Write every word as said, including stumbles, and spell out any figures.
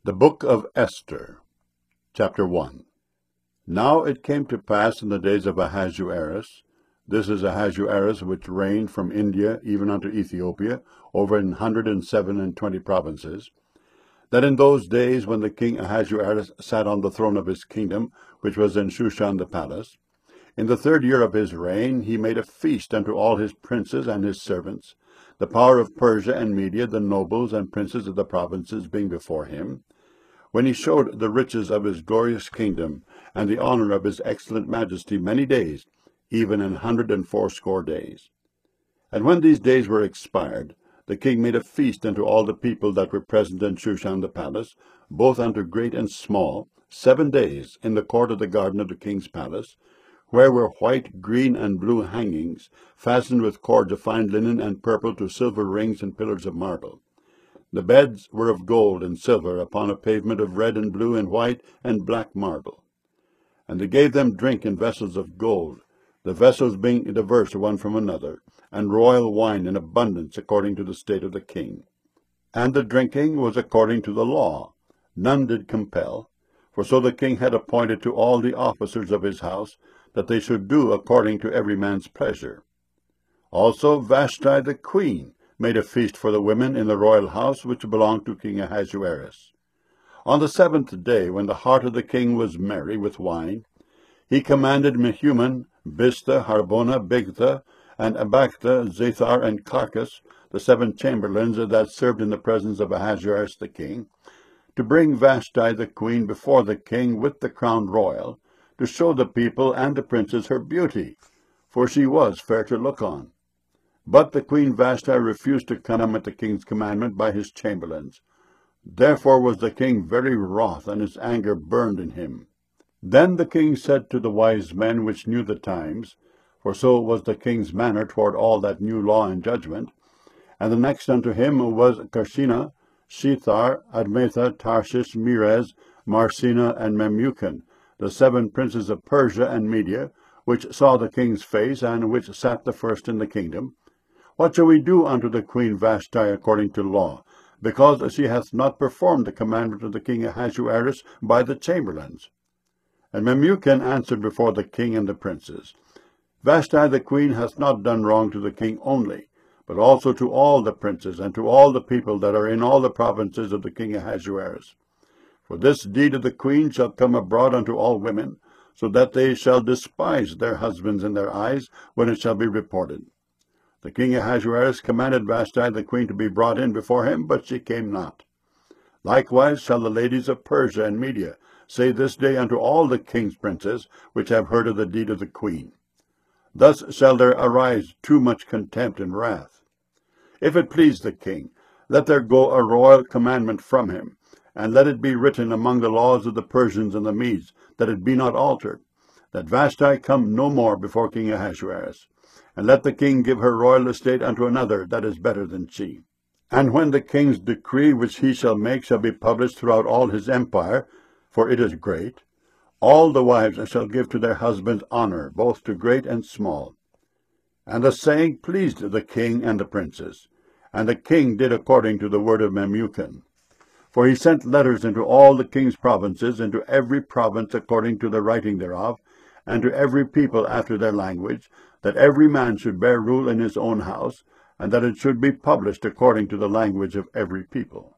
The Book of Esther, Chapter one. Now it came to pass in the days of Ahasuerus, this is Ahasuerus which reigned from India even unto Ethiopia, over an hundred and seven and twenty provinces, that in those days when the king Ahasuerus sat on the throne of his kingdom, which was in Shushan the palace, in the third year of his reign he made a feast unto all his princes and his servants, the power of Persia and Media, the nobles and princes of the provinces being before him, when he showed the riches of his glorious kingdom, and the honor of his excellent majesty many days, even an hundred and fourscore days. And when these days were expired, the king made a feast unto all the people that were present in Shushan the palace, both unto great and small, seven days, in the court of the garden of the king's palace, where were white, green, and blue hangings, fastened with cords of fine linen and purple to silver rings and pillars of marble. The beds were of gold and silver, upon a pavement of red and blue and white and black marble. And they gave them drink in vessels of gold, the vessels being diverse one from another, and royal wine in abundance according to the state of the king. And the drinking was according to the law, none did compel, for so the king had appointed to all the officers of his house, that they should do according to every man's pleasure. Also Vashti the queen made a feast for the women in the royal house which belonged to King Ahasuerus. On the seventh day, when the heart of the king was merry with wine, he commanded Mehuman, Biztha, Harbona, Bigtha, and Abagtha, Zethar, and Carcas, the seven chamberlains that served in the presence of Ahasuerus the king, to bring Vashti the queen before the king with the crown royal, to show the people and the princes her beauty, for she was fair to look on. But the queen Vashti refused to come at the king's commandment by his chamberlains. Therefore was the king very wroth, and his anger burned in him. Then the king said to the wise men which knew the times, for so was the king's manner toward all that knew law and judgment, and the next unto him was Carshena, Shethar, Admatha, Tarshish, Meres, Marsena, and Memucan, the seven princes of Persia and Media, which saw the king's face, and which sat the first in the kingdom. What shall we do unto the queen Vashti according to law, because she hath not performed the commandment of the king Ahasuerus by the chamberlains? And Memucan answered before the king and the princes, Vashti the queen hath not done wrong to the king only, but also to all the princes, and to all the people that are in all the provinces of the king Ahasuerus. For this deed of the queen shall come abroad unto all women, so that they shall despise their husbands in their eyes, when it shall be reported. The king Ahasuerus commanded Vashti the queen to be brought in before him, but she came not. Likewise shall the ladies of Persia and Media say this day unto all the king's princes, which have heard of the deed of the queen. Thus shall there arise too much contempt and wrath. If it please the king, let there go a royal commandment from him, and let it be written among the laws of the Persians and the Medes, that it be not altered, that Vashti come no more before King Ahasuerus. And let the king give her royal estate unto another that is better than she. And when the king's decree which he shall make shall be published throughout all his empire, for it is great, all the wives shall give to their husbands honor, both to great and small. And the saying pleased the king and the princes, and the king did according to the word of Memucan. For he sent letters into all the king's provinces, into every province according to the writing thereof, and to every people after their language, that every man should bear rule in his own house, and that it should be published according to the language of every people.